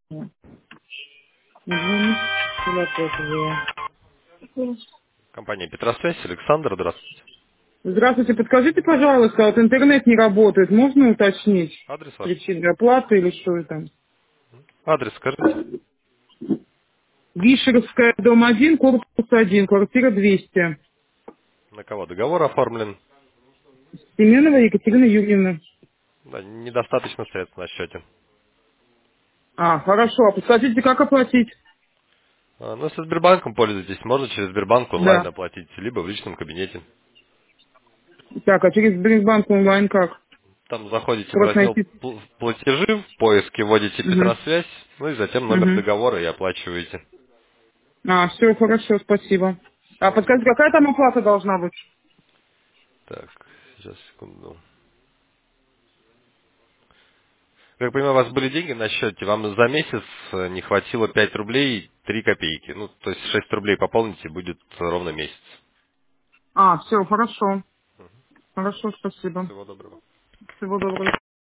Звоните, Филатовая. Компания Петросвязь, Александр, здравствуйте. Здравствуйте, подскажите, пожалуйста, вот интернет не работает, можно уточнить Адрес ваш? причину оплаты или что это? Адрес скажите. Вишеровская, дом 1, корпус 1, квартира 200. На кого договор оформлен? Семенова Екатерина Юрьевна. Да, недостаточно средств на счете. Хорошо, а подскажите, как оплатить? Ну, если Сбербанком пользуетесь, можно через Сбербанк онлайн Да. оплатить, либо в личном кабинете. Так, а через Сбербанк онлайн как? Там заходите в Просто раздел найти. платежи, в поиске вводите Угу. Петросвязь, ну и затем номер Угу. договора и оплачиваете. Все, хорошо, спасибо. А Все. подскажите, какая там оплата должна быть? Так, сейчас, секунду. Как я понимаю, у вас были деньги на счете, вам за месяц не хватило 5 рублей 3 копейки. Ну, то есть 6 рублей пополните, будет ровно месяц. Все, хорошо. Хорошо, спасибо. Всего доброго. Всего доброго.